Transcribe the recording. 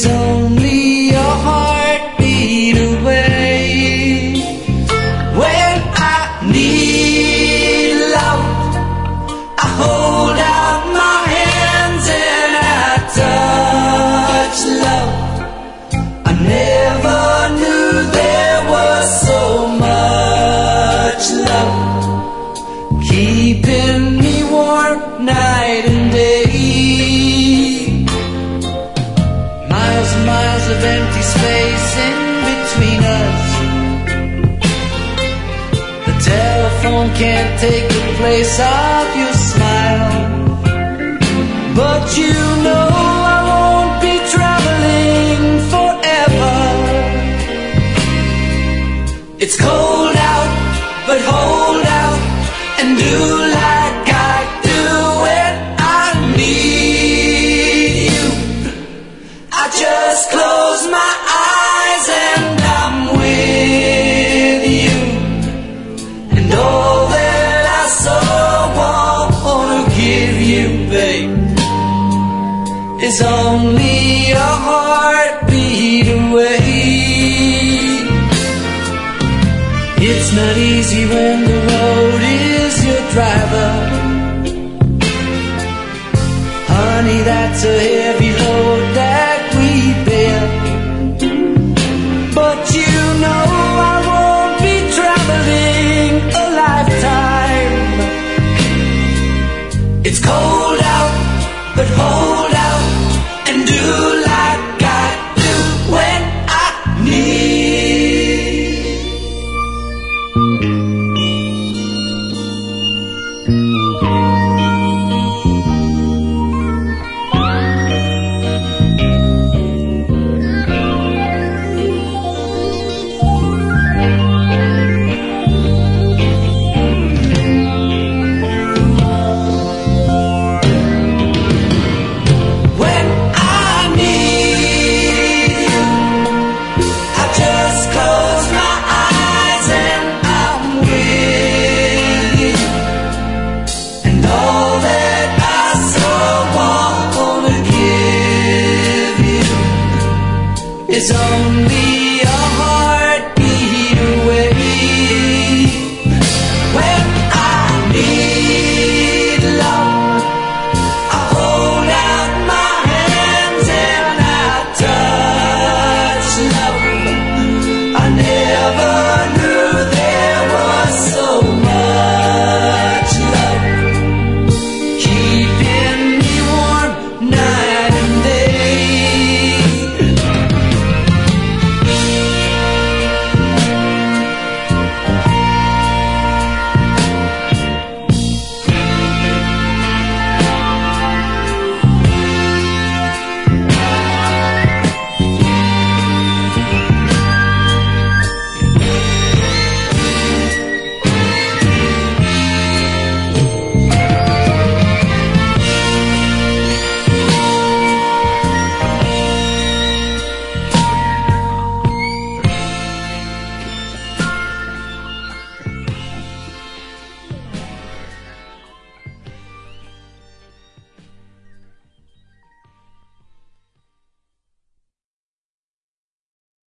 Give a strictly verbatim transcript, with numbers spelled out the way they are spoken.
is only a heartbeat away. When I need love, I hold out my hands and I touch love. I never knew there was so much love, keeping me warm night and day. Miles and miles of empty space in between us. The telephone can't take the place of your smile. But you know I won't be traveling forever. It's cold out, but hold out and do like I do when I need you. I just close my eyes and I'm with you. And all that I so wanna give you, babe, is only a heartbeat away. It's not easy when the road is your driver. Honey, that's a heavy load that we bear. But you know I won't be traveling a lifetime. It's cold out, but hold out and do like I do when I need. It's only a heartbeat away. When I need love, I hold out my hands and I touch love. I never